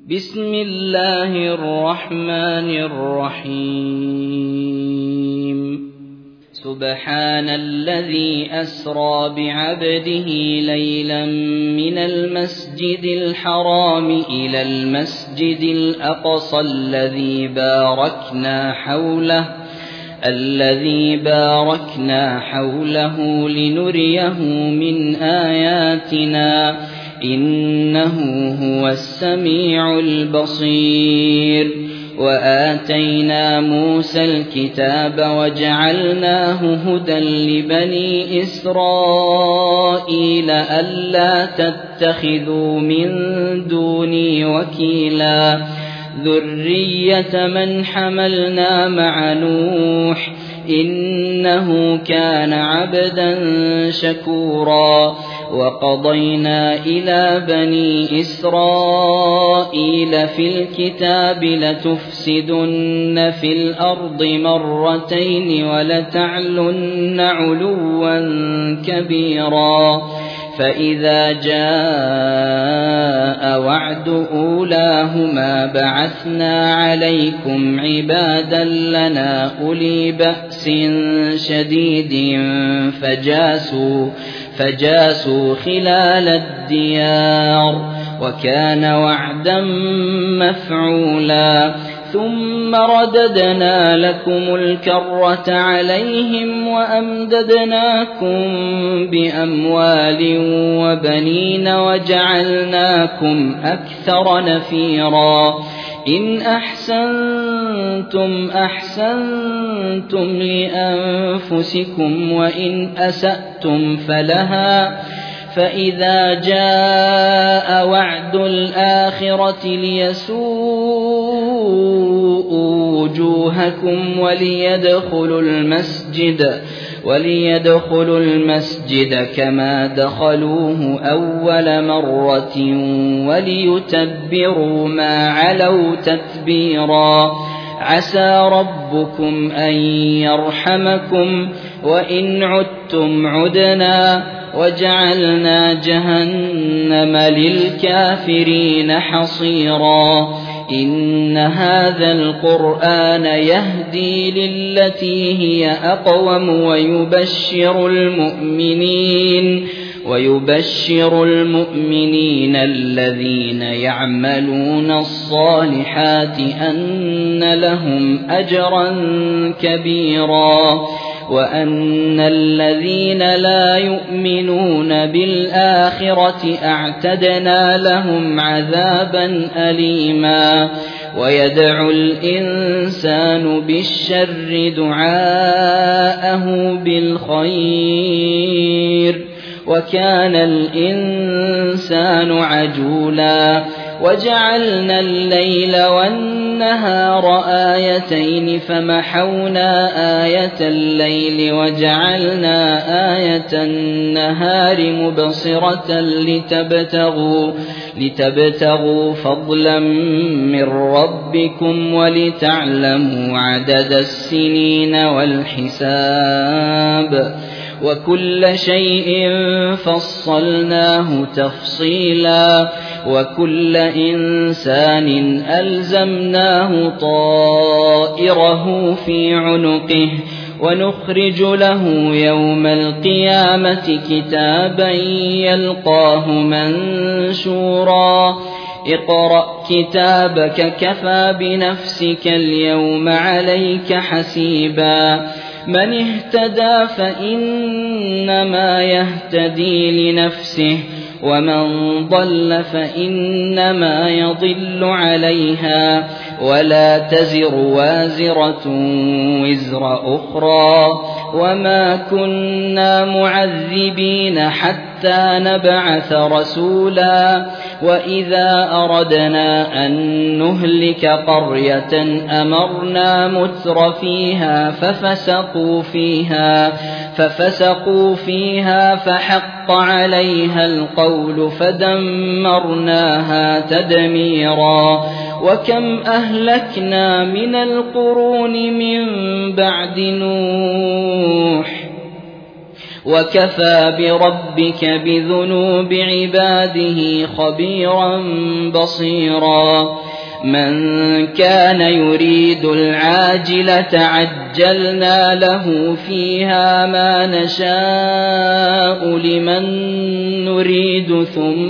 بسم الله الرحمن الرحيم سبحان الذي أسرى بعبده ليلا من المسجد الحرام إلى المسجد الأقصى الذي باركنا حوله لنريه من آياتنا إنه هو السميع البصير وآتينا موسى الكتاب وجعلناه هدى لبني إسرائيل ألا تتخذوا من دوني وكيلا ذرية من حملنا مع نوح إنه كان عبدا شكورا وقضينا إلى بني إسرائيل في الكتاب لتفسدن في الأرض مرتين ولتعلن علوا كبيرا فإذا جاء وعد أولاهما بعثنا عليكم عبادا لنا أولي بأس شديد فجاسوا خلال الديار وكان وعدا مفعولا ثم رددنا لكم الكرة عليهم وأمددناكم بأموال وبنين وجعلناكم أكثر نفيرا إن أحسنتم أحسنتم لأنفسكم وإن أسأتم فلها فإذا جاء وعد الآخرة ليسوءوا وجوهكم وليدخلوا المسجد كما دخلوه أول مرة وليتبروا ما علوا تتبيرا عسى ربكم أن يرحمكم وإن عدتم عدنا وجعلنا جهنم للكافرين حصيرا إن هذا القرآن يهدي للتي هي أقوم ويبشر المؤمنين الذين يعملون الصالحات أن لهم أجرا كبيرا وأن الذين لا يؤمنون بالآخرة أعتدنا لهم عذابا أليما ويدعو الإنسان بالشر دعاءه بالخير وكان الإنسان عجولا وجعلنا الليل والنهار آيتين فمحونا آية الليل وجعلنا آية النهار مبصرة لتبتغوا فضلا من ربكم ولتعلموا عدد السنين والحساب وكل شيء فصلناه تفصيلا وكل إنسان ألزمناه طائره في عنقه ونخرج له يوم القيامة كتابا يلقاه منشورا اقرأ كتابك كفى بنفسك اليوم عليك حسيبا من اهتدى فإنما يهتدي لنفسه ومن ضل فإنما يضل عليها ولا تزر وازرة وزر أخرى وما كنا معذبين حتى نبعث رسولا وإذا أردنا أن نهلك قرية أمرنا متر فيها ففسقوا فيها فحق عليها القول فدمرناها تدميرا وكم أهلكنا من القرون من بعد نوح وكفى بربك بذنوب عباده خبيرا بصيرا من كان يريد العاجلة عجلنا له فيها ما نشاء لمن نريد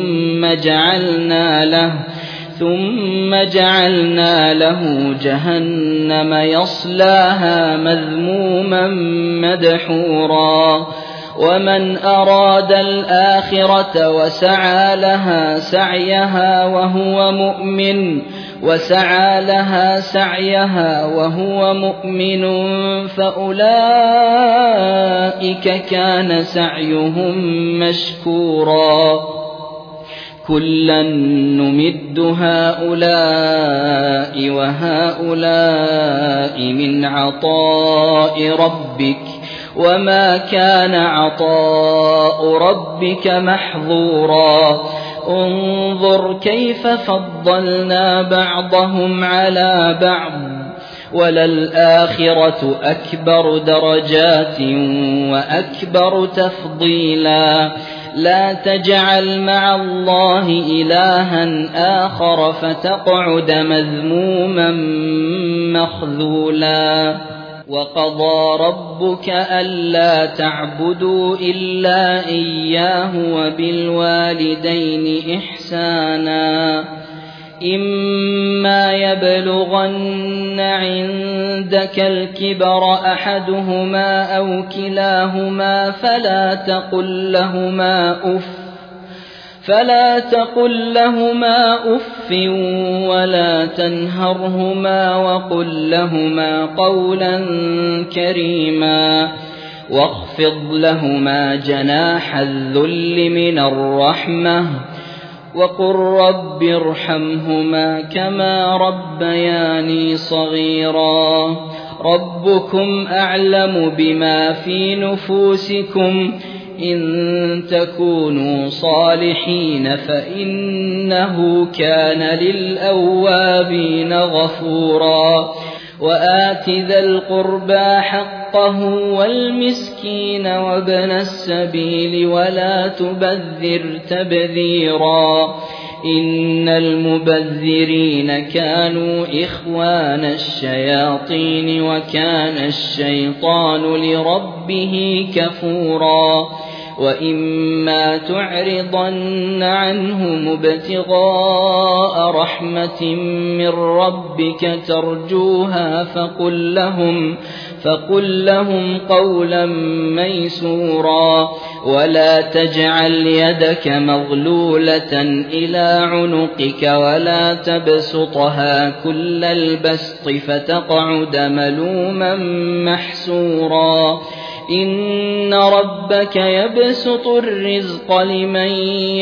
ثم جعلنا له جهنم يصلاها مذموما مدحورا ومن أراد الآخرة وسعى لها سعيها وهو مؤمن فأولئك كان سعيهم مشكورا كلا نمد هؤلاء وهؤلاء من عطاء ربك وما كان عطاء ربك محظورا انظر كيف فضلنا بعضهم على بعض وللآخرة أكبر درجات وأكبر تفضيلا لا تجعل مع الله إلها آخر فتقعد مذموما مخذولا وقضى ربك ألا تعبدوا إلا إياه وبالوالدين إحسانا إما يبلغن عندك الكبر أحدهما أو كلاهما فلا تقل لهما أف ولا تنهرهما وقل لهما قولا كريما واخفض لهما جناح الذل من الرحمة وقل رب ارحمهما كما ربياني صغيرا ربكم أعلم بما في نفوسكم إن تكونوا صالحين فإنه كان للأوابين غفورا وآت ذا القربى حقه والمسكين وابن السبيل ولا تبذر تبذيرا إن المبذرين كانوا إخوان الشياطين وكان الشيطان لربه كفورا وإما تعرضن عنهم ابتغاء رحمة من ربك ترجوها فقل لهم قولا ميسورا ولا تجعل يدك مغلولة إلى عنقك ولا تبسطها كل البسط فتقعد ملوما محسورا إن ربك يبسط الرزق لمن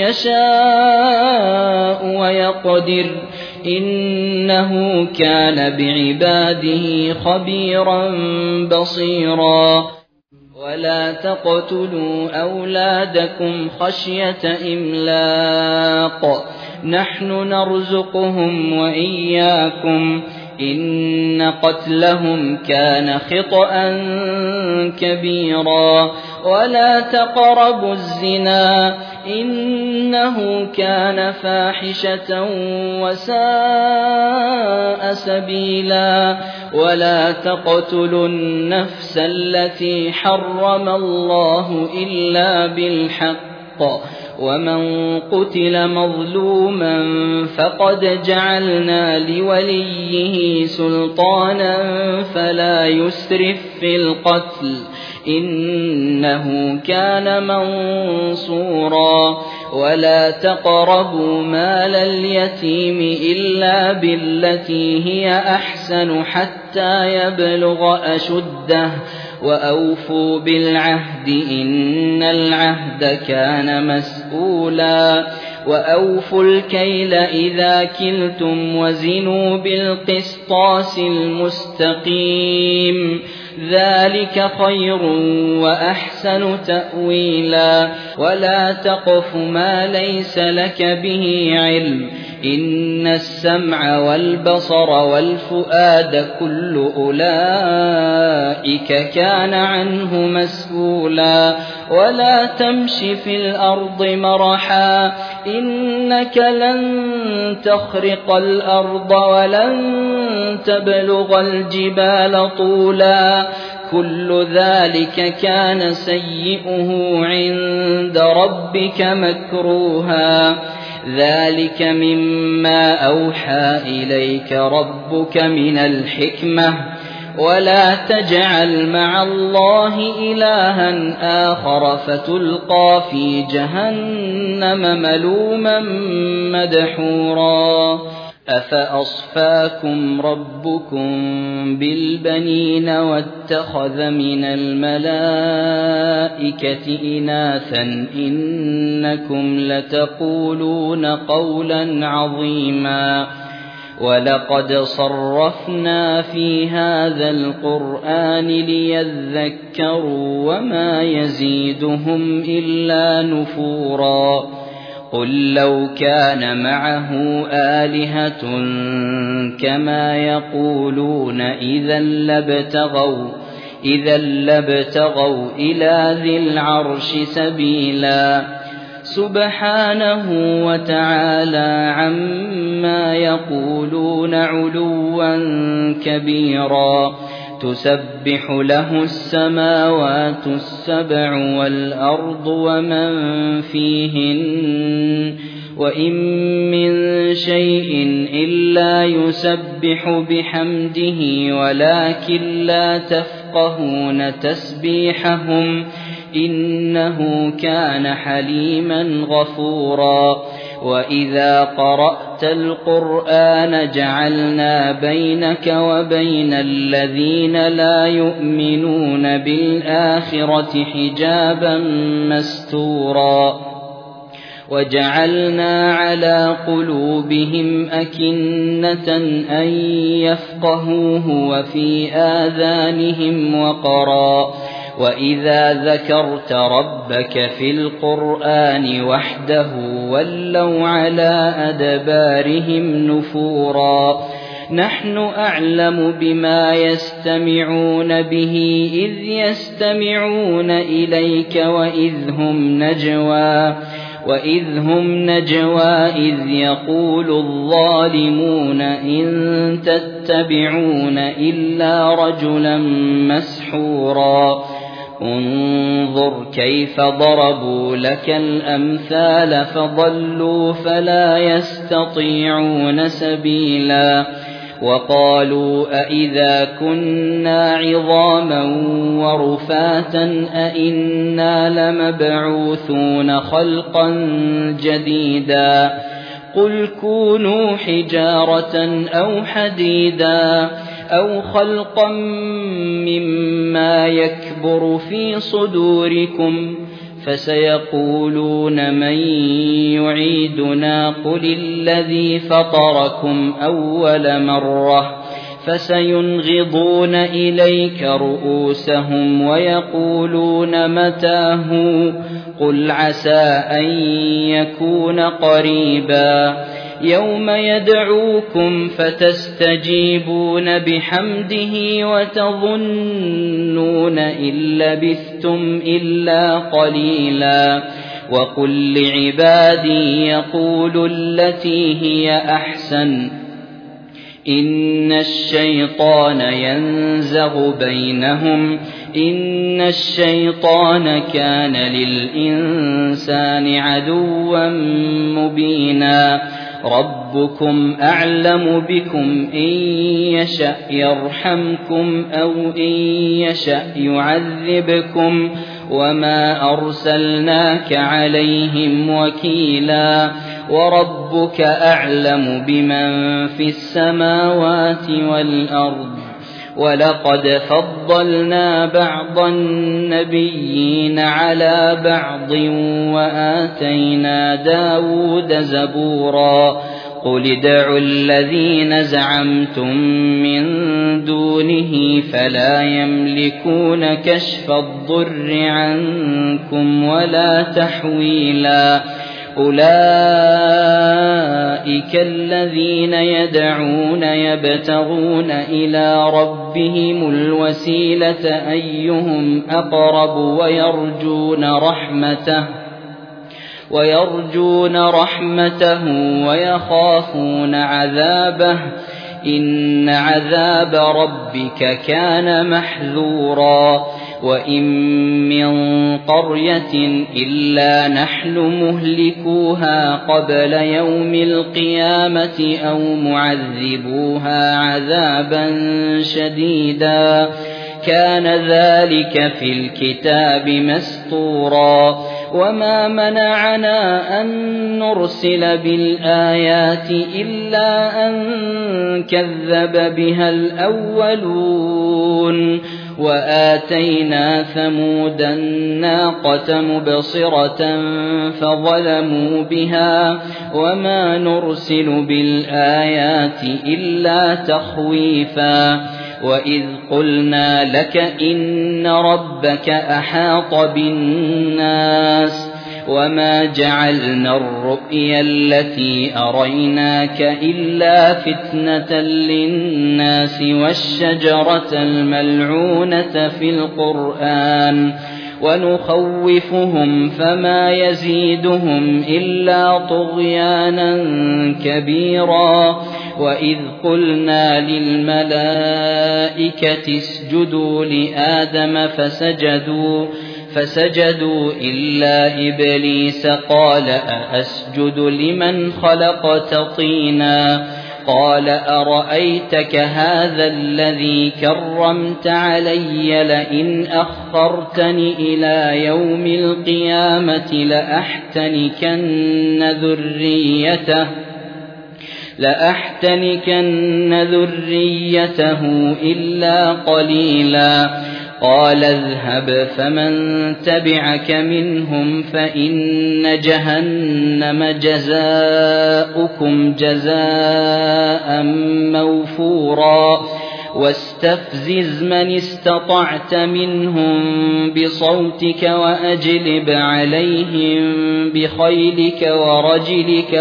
يشاء ويقدر إنه كان بعباده خبيرا بصيرا ولا تقتلوا أولادكم خشية إملاق نحن نرزقهم وإياكم إن قتلهم كان خطأ كبيرا ولا تقربوا الزنا إنه كان فاحشة وساء سبيلا ولا تقتلوا النفس التي حرم الله إلا بالحق ومن قتل مظلوما فقد جعلنا لوليه سلطانا فلا يسرف في القتل إنه كان منصورا ولا تقربوا مال اليتيم إلا بالتي هي أحسن حتى يبلغ أشده وأوفوا بالعهد إن العهد كان مسؤولا وأوفوا الكيل إذا كلتم وزنوا بالقسطاس المستقيم ذلك خير وأحسن تأويلا ولا تقف ما ليس لك به علم إن السمع والبصر والفؤاد كل أولئك كان عنه مسؤولا ولا تمش في الأرض مرحا إنك لن تخرق الأرض ولن تبلغ الجبال طولا كل ذلك كان سيئه عند ربك مكروها ذلك مما أوحى إليك ربك من الحكمة ولا تجعل مع الله إلها آخر فتلقى في جهنم ملوما مدحورا أفأصفاكم ربكم بالبنين واتخذ من الملائكة إناثا إنكم لتقولون قولا عظيما ولقد صرفنا في هذا القرآن ليذكروا وما يزيدهم إلا نفورا قل لو كان معه آلهة كما يقولون إذا لابتغوا إلى ذي العرش سبيلا سبحانه وتعالى عما يقولون علوا كبيرا تسبح له السماوات السبع والأرض ومن فيهن وإن من شيء إلا يسبح بحمده ولكن لا تفقهون تسبيحهم إنه كان حليما غفورا وإذا قرأت القرآن جعلنا بينك وبين الذين لا يؤمنون بالآخرة حجابا مستورا وجعلنا على قلوبهم أكنة أن يفقهوه وفي آذانهم وقرا وإذا ذكرت ربك في القرآن وحده ولوا على أدبارهم نفورا نحن أعلم بما يستمعون به إذ يستمعون إليك وإذ هم نجوى إذ يقول الظالمون إن تتبعون إلا رجلا مسحورا انظر كيف ضربوا لك الأمثال فضلوا فلا يستطيعون سبيلا وقالوا أإذا كنا عظاما ورفاتا أإنا لمبعوثون خلقا جديدا قل كونوا حجارة أو حديدا أو خلقا مما يكبر في صدوركم فسيقولون من يعيدنا قل الذي فطركم أول مرة فسينغضون إليك رؤوسهم ويقولون متى هو قل عسى أن يكون قريبا يوم يدعوكم فتستجيبون بحمده وتظنون إن لبثتم إلا قليلا وقل لعبادي يقولوا التي هي أحسن إن الشيطان ينزغ بينهم إن الشيطان كان للإنسان عدوا مبينا ربكم أعلم بكم إن يشأ يرحمكم أو إن يشأ يعذبكم وما أرسلناك عليهم وكيلا وربك أعلم بمن في السماوات والأرض ولقد فضلنا بعض النبيين على بعض وآتينا داود زبورا قل ادعوا الذين زعمتم من دونه فلا يملكون كشف الضر عنكم ولا تحويلا أولئك الذين يدعون يبتغون إلى ربهم الوسيلة أيهم أقرب ويرجون رحمته ويخافون عذابه إن عذاب ربك كان محذورا وإن من قرية إلا نحن مهلكوها قبل يوم القيامة أو معذبوها عذابا شديدا كان ذلك في الكتاب مسطورا وما منعنا أن نرسل بالآيات إلا أن كذب بها الأولون وآتينا ثمود الناقة مبصرة فظلموا بها وما نرسل بالآيات إلا تخويفا وإذ قلنا لك إن ربك أحاط بالناس وما جعلنا الرؤيا التي أريناك إلا فتنة للناس والشجرة الملعونة في القرآن ونخوفهم فما يزيدهم إلا طغيانا كبيرا وإذ قلنا للملائكة اسجدوا لآدم فسجدوا إلا إبليس قال أأسجد لمن خلقت طينا قال أرأيتك هذا الذي كرمت علي لئن أخرتني إلى يوم القيامة لأحتنكن ذريته إلا قليلا قال اذهب فمن تبعك منهم فإن جهنم جزاؤكم جزاء موفورا واستفزز من استطعت منهم بصوتك وأجلب عليهم بخيلك ورجلك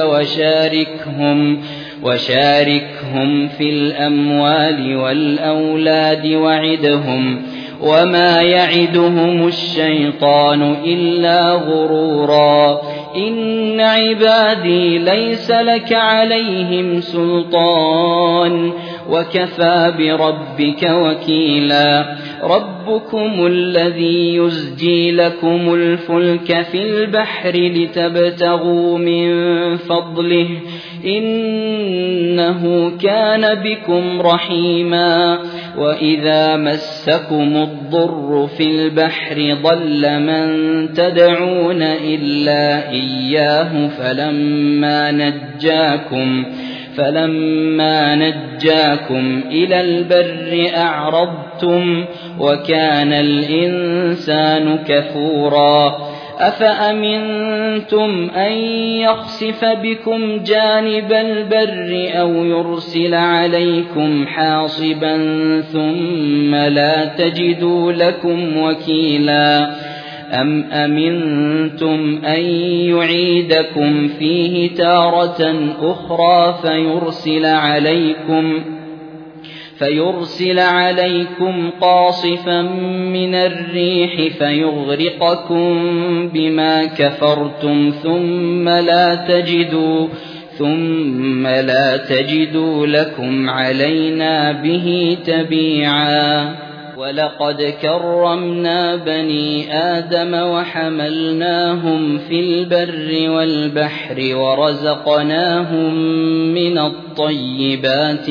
وشاركهم في الأموال والأولاد وعدهم وما يعدهم الشيطان إلا غرورا إن عبادي ليس لك عليهم سلطان وكفى بربك وكيلا ربكم الذي يزجي لكم الفلك في البحر لتبتغوا من فضله إنه كان بكم رحيما وإذا مسكم الضر في البحر ضل من تدعون إلا إياه فلما نجاكم إلى البر أعرضتم وكان الإنسان كفورا أفأمنتم أن يخسف بكم جانب البر أو يرسل عليكم حاصبا ثم لا تجدوا لكم وكيلا أم أمنتم أن يعيدكم فيه تارة أخرى فيرسل عليكم قاصفا من الريح فيغرقكم بما كفرتم ثم لا تجدوا لكم علينا به تبيعا ولقد كرمنا بني آدم وحملناهم في البر والبحر ورزقناهم من الطيبات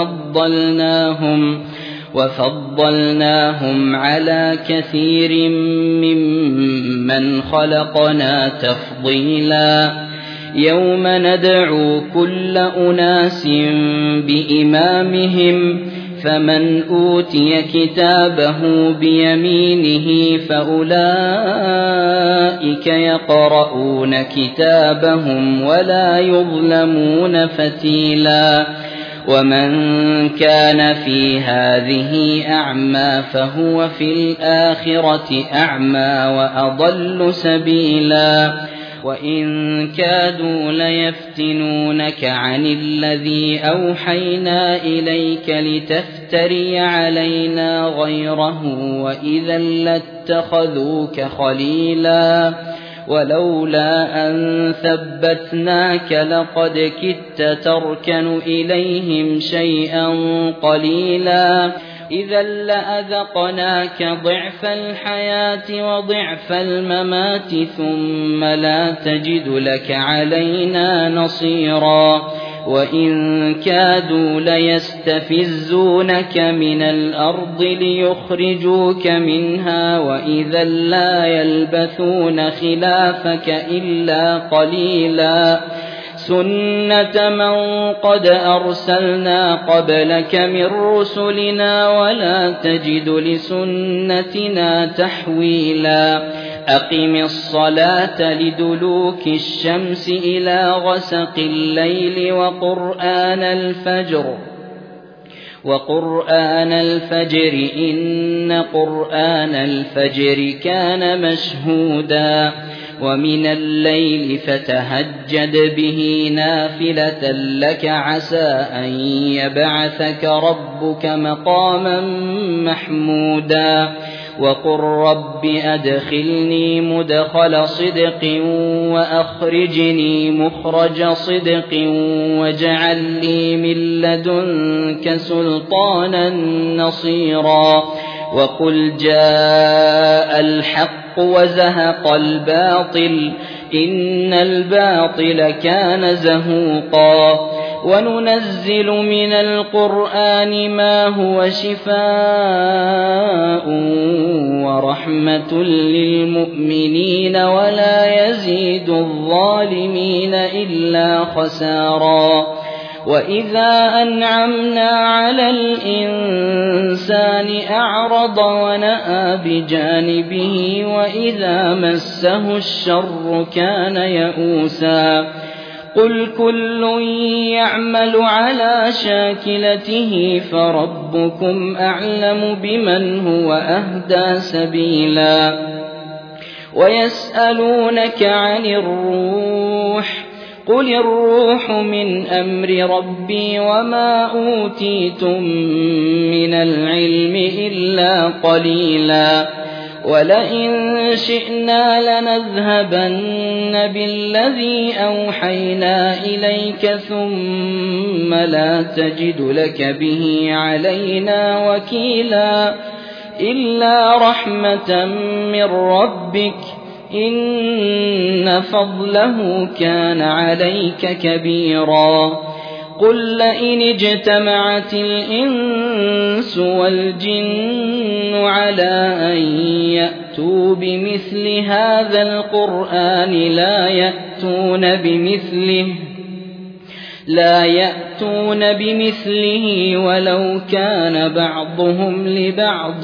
وفضلناهم على كثير ممن خلقنا تفضيلا يوم ندعو كل أناس بإمامهم فمن أوتي كتابه بيمينه فأولئك يقرؤون كتابهم ولا يظلمون فتيلا ومن كان في هذه أعمى فهو في الآخرة أعمى وأضل سبيلا وإن كادوا ليفتنونك عن الذي أوحينا إليك لتفتري علينا غيره وإذا لاتخذوك خليلا ولولا أن ثبتناك لقد كدت تركن إليهم شيئا قليلا إذا لأذقناك ضعف الحياة وضعف الممات ثم لا تجد لك علينا نصيرا وإن كادوا ليستفزونك من الأرض ليخرجوك منها وإذا لا يلبثون خلافك إلا قليلا سنة من قد أرسلنا قبلك من رسلنا ولا تجد لسنتنا تحويلا أقم الصلاة لدلوك الشمس إلى غسق الليل وقرآن الفجر إن قرآن الفجر كان مشهودا ومن الليل فتهجد به نافلة لك عسى أن يبعثك ربك مقاما محمودا وقل رب أدخلني مدخل صدق وأخرجني مخرج صدق واجعل لي من لدنك سلطانا نصيرا وقل جاء الحق وزهق الباطل إن الباطل كان زهوقا وننزل من القرآن ما هو شفاء ورحمة للمؤمنين ولا يزيد الظالمين إلا خسارا وإذا أنعمنا على الإنسان أعرض ونأى بجانبه وإذا مسه الشر كان يئوسا قل كل يعمل على شاكلته فربكم أعلم بمن هو أهدى سبيلا ويسألونك عن الروح قل الروح من أمر ربي وما أوتيتم من العلم إلا قليلا ولئن شئنا لنذهبن بالذي أوحينا إليك ثم لا تجد لك به علينا وكيلا إلا رحمة من ربك إن فضله كان عليك كبيرا قل لئن اجتمعت الإنس والجن على أن يأتوا بمثل هذا القرآن لا يأتون بمثله ولو كان بعضهم لبعض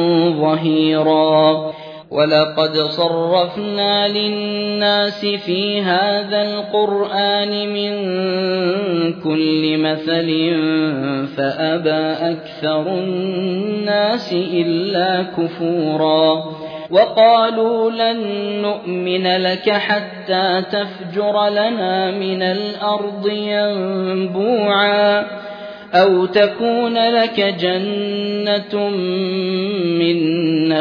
ظهيرا ولقد صرفنا للناس في هذا القرآن من كل مثل فأبى أكثر الناس إلا كفورا وقالوا لن نؤمن لك حتى تفجر لنا من الأرض ينبوعا أو تكون لك جنة من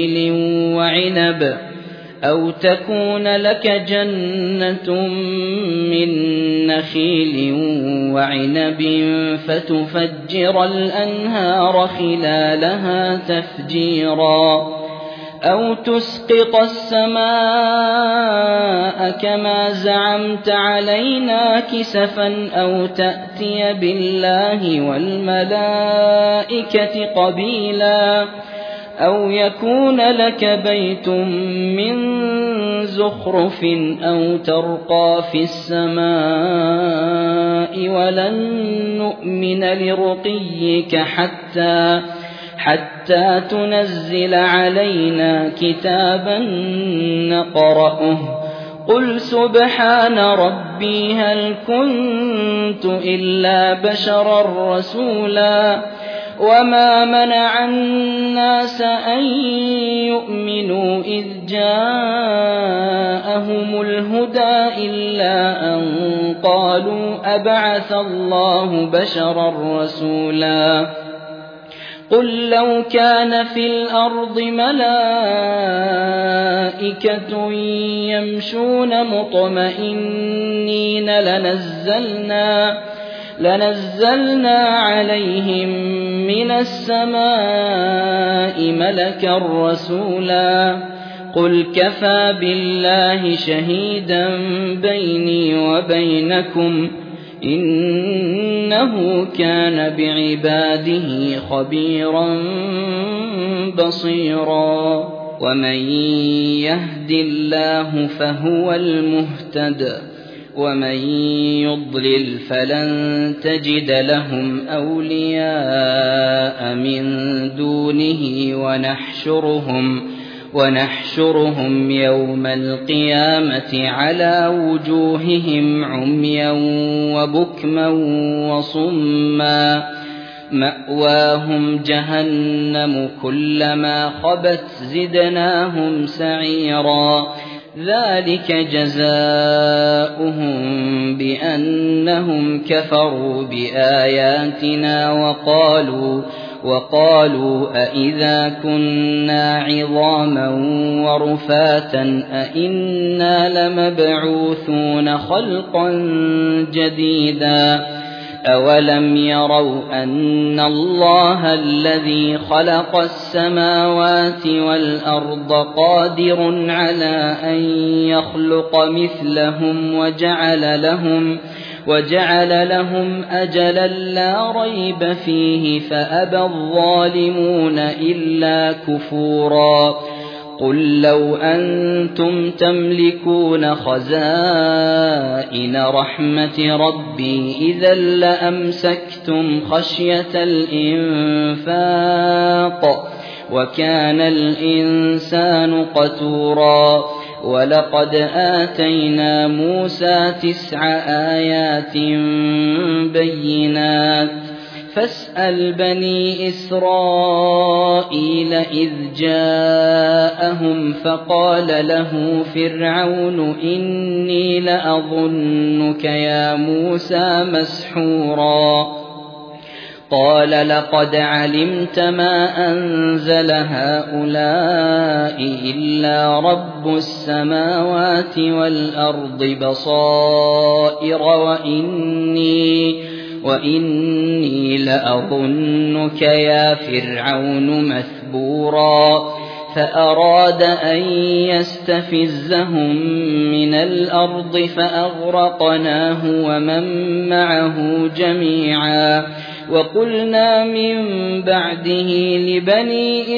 نخيل وعنب فتفجر الأنهار خلالها تفجيرا أو تسقط السماء كما زعمت علينا كسفا أو تأتي بالله والملائكة قبيلا أو يكون لك بيت من زخرف أو ترقى في السماء ولن نؤمن لرقيك حتى تنزل علينا كتابا نقرأه قل سبحان ربي هل كنت إلا بشرا رسولا وما منع الناس أن يؤمنوا إذ جاءهم الهدى إلا أن قالوا أبعث الله بشرا رسولا قل لو كان في الأرض ملائكة يمشون مطمئنين لنزلنا عليهم من السماء ملكا رسولا قل كفى بالله شهيدا بيني وبينكم إنه كان بعباده خبيرا بصيرا ومن يهد الله فهو المهتد ومن يضلل فلن تجد لهم أولياء من دونه ونحشرهم يوم القيامة على وجوههم عميا وبكما وصما مأواهم جهنم كلما خبت زدناهم سعيرا ذلك جزاؤهم بأنهم كفروا بآياتنا وقالوا أإذا كنا عظاما ورفاتا أإنا لمبعوثون خلقا جديدا أولم يروا أن الله الذي خلق السماوات والأرض قادر على أن يخلق مثلهم وجعل لهم أجلا لا ريب فيه فأبى الظالمون إلا كفورا قل لو أنتم تملكون خزائن رحمة ربي إذا لأمسكتم خشية الإنفاق وكان الإنسان قتورا ولقد آتينا موسى 9 آيات بينات فاسأل بني إسرائيل إذ جاءهم فقال له فرعون إني لأظنك يا موسى مسحورا قال لقد علمت ما أنزل هؤلاء إلا رب السماوات والأرض بصائر وإني لأظنك يا فرعون مثبورا فأراد أن يستفزهم من الأرض فأغرقناه ومن معه جميعا وقلنا من بعده لبني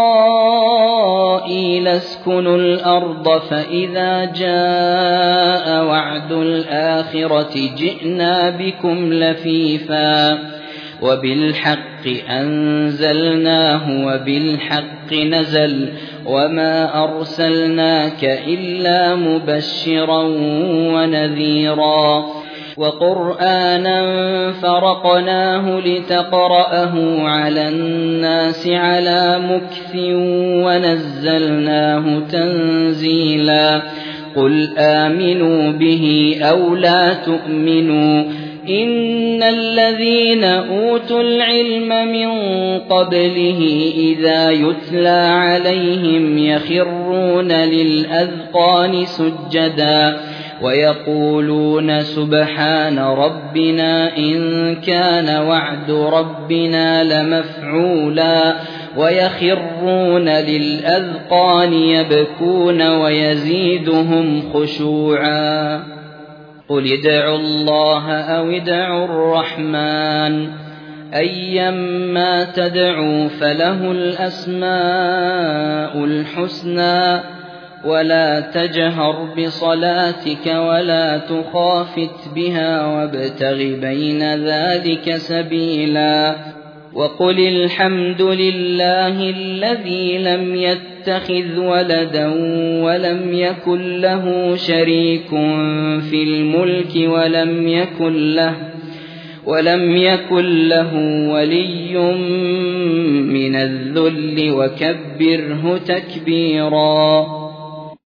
إسرائيل اسكنوا الأرض فإذا جاء وعد الآخرة جئنا بكم لفيفا وبالحق أنزلناه وبالحق نزل وما أرسلناك إلا مبشرا ونذيرا وقرآنا فرقناه لتقرأه على الناس على مكث ونزلناه تنزيلا قل آمنوا به أو لا تؤمنوا إن الذين أوتوا العلم من قبله إذا يتلى عليهم يخرون للأذقان سجدا ويقولون سبحان ربنا إن كان وعد ربنا لمفعولا ويخرون للأذقان يبكون ويزيدهم خشوعا قل ادعوا الله أو ادعوا الرحمن أيما تدعوا فله الأسماء الحسنى ولا تجهر بصلاتك ولا تخافت بها وابتغ بين ذلك سبيلا وقل الحمد لله الذي لم يتخذ ولدا ولم يكن له شريك في الملك ولم يكن له ولي من الذل وكبره تكبيرا.